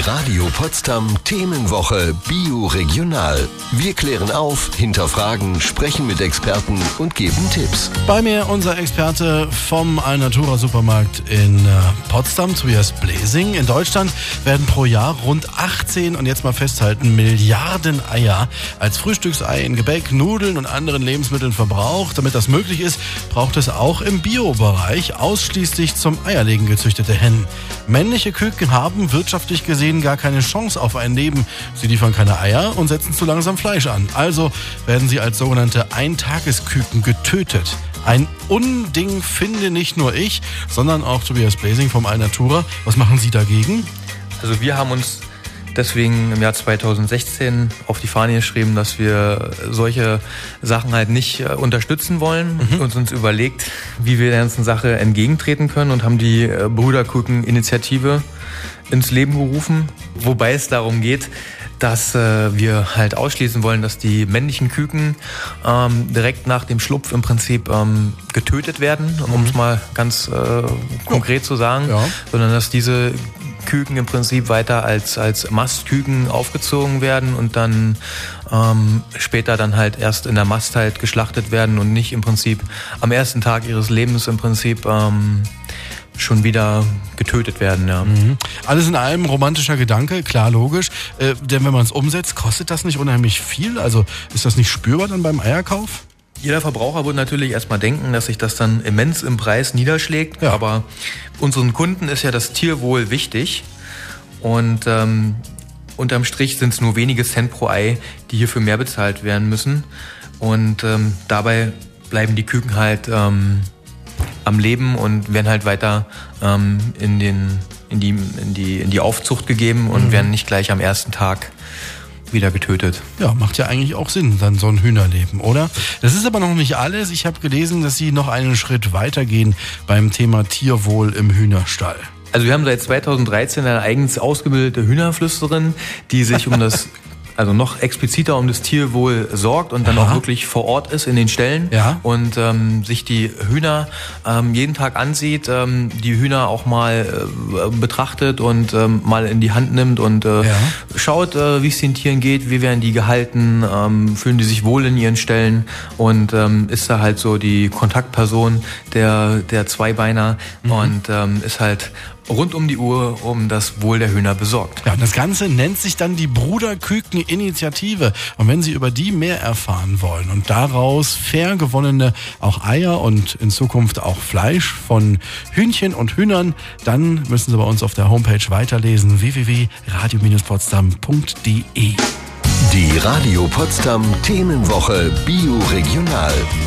Radio Potsdam Themenwoche Bio-Regional. Wir klären auf, hinterfragen, sprechen mit Experten und geben Tipps. Bei mir unser Experte vom Alnatura Supermarkt in Potsdam, Tobias Blesing. In Deutschland werden pro Jahr rund 18, und jetzt mal festhalten, Milliarden Eier als Frühstücksei in Gebäck, Nudeln und anderen Lebensmitteln verbraucht. Damit das möglich ist, braucht es auch im Bio-Bereich ausschließlich zum Eierlegen gezüchtete Hennen. Männliche Küken haben wirtschaftlich gesehen gar keine Chance auf ein Leben. Sie liefern keine Eier und setzen zu langsam Fleisch an. Also werden sie als sogenannte Eintagesküken getötet. Ein Unding finde nicht nur ich, sondern auch Tobias Blesing vom Alnatura. Was machen Sie dagegen? Also wir haben uns deswegen im Jahr 2016 auf die Fahne geschrieben, dass wir solche Sachen halt nicht unterstützen wollen und uns überlegt, wie wir der ganzen Sache entgegentreten können, und haben die Brüderküken-Initiative ins Leben gerufen, wobei es darum geht, dass wir halt ausschließen wollen, dass die männlichen Küken direkt nach dem Schlupf im Prinzip getötet werden, um es mal ganz konkret zu sagen, sondern dass diese Küken im Prinzip weiter als Mastküken aufgezogen werden und dann später dann halt erst in der Mast halt geschlachtet werden und nicht im Prinzip am ersten Tag ihres Lebens im Prinzip schon wieder getötet werden. Ja. Alles in allem romantischer Gedanke, klar, logisch. Denn wenn man es umsetzt, kostet das nicht unheimlich viel? Also ist das nicht spürbar dann beim Eierkauf? Jeder Verbraucher wird natürlich erstmal denken, dass sich das dann immens im Preis niederschlägt. Ja. Aber unseren Kunden ist ja das Tierwohl wichtig. Und unterm Strich sind es nur wenige Cent pro Ei, die hierfür mehr bezahlt werden müssen. Und dabei bleiben die Küken halt am Leben und werden halt weiter in die Aufzucht gegeben und werden nicht gleich am ersten Tag wieder getötet. Ja, macht ja eigentlich auch Sinn, dann so ein Hühnerleben, oder? Das ist aber noch nicht alles. Ich habe gelesen, dass Sie noch einen Schritt weitergehen beim Thema Tierwohl im Hühnerstall. Also wir haben seit 2013 eine eigens ausgebildete Hühnerflüsterin, die sich um das also noch expliziter um das Tierwohl sorgt und dann auch wirklich vor Ort ist in den Ställen und sich die Hühner jeden Tag ansieht, die Hühner auch mal betrachtet und mal in die Hand nimmt und schaut, wie es den Tieren geht, wie werden die gehalten, fühlen die sich wohl in ihren Ställen und ist da halt so die Kontaktperson der Zweibeiner und ist halt rund um die Uhr um das Wohl der Hühner besorgt. Ja, und das Ganze nennt sich dann die Brüderküken-Initiative. Und wenn Sie über die mehr erfahren wollen und daraus fair gewonnene auch Eier und in Zukunft auch Fleisch von Hühnchen und Hühnern, dann müssen Sie bei uns auf der Homepage weiterlesen, www.radio-potsdam.de. Die Radio Potsdam Themenwoche Bio-Regional.